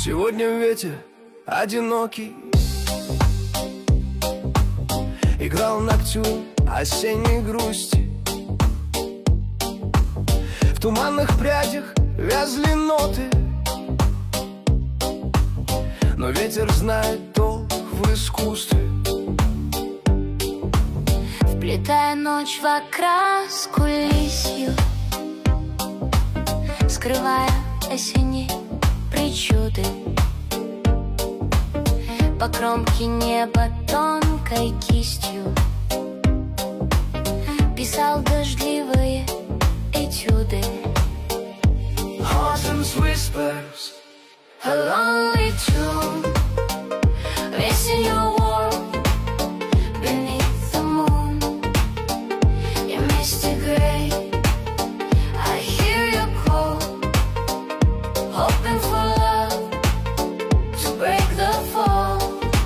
Сегодня ветер одинокий играл ноктюрн осенней грусти. В туманных прядях вязли ноты, но ветер знает толк в искусстве. Вплетая ночь в окраску лисью, скрывая осенние причуды, по кромке неба тонкой кистью писал дождливые этюды. Autumn's whispers, A lonely tune, what's in your world beneath the moon. You misty gray, I hear you call, hoping for love to break the fall.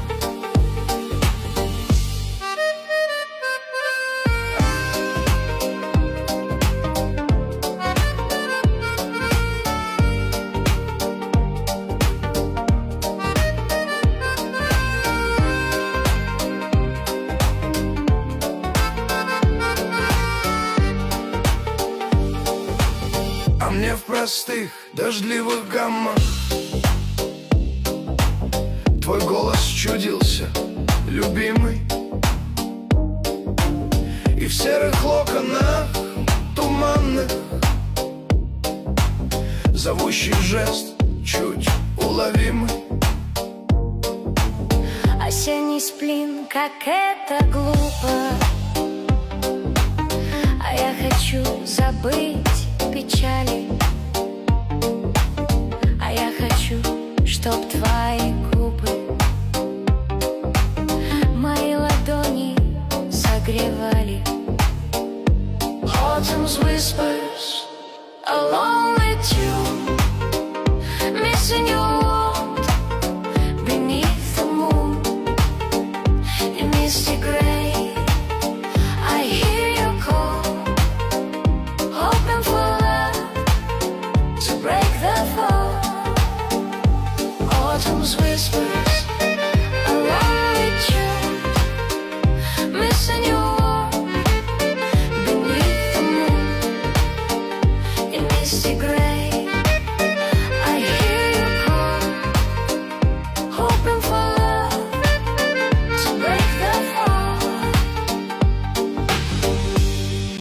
а мне в простых дождливых гаммах твой голос чудился, любимый. И в серых локонах туманных зовущий жест чуть уловимый. Осенний сплин, как это глупо, а я хочу забыть печали. А я хочу, чтоб твои губы мои ладони согревали. Autumn's whisper,